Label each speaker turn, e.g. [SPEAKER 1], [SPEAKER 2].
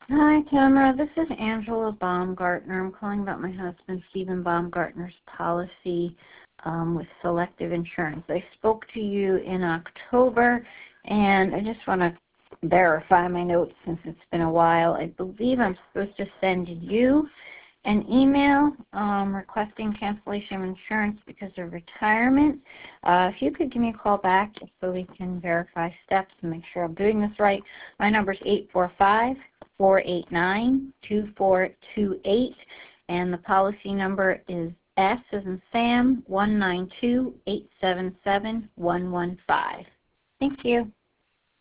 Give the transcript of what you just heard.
[SPEAKER 1] Hi, Tamara. This is Angela Baumgartner. I'm calling about my husband, Stephen Baumgartner's policy with Selective Insurance. I spoke to you in October, and I just want to verify my notes since it's been a while. I believe I'm supposed to send you an email requesting cancellation of insurance because of retirement. If you could give me a call back so we can verify steps and make sure I'm doing this right. My number is 845-489-2428, and the policy number is S as in Sam 192-877-115. Thank you.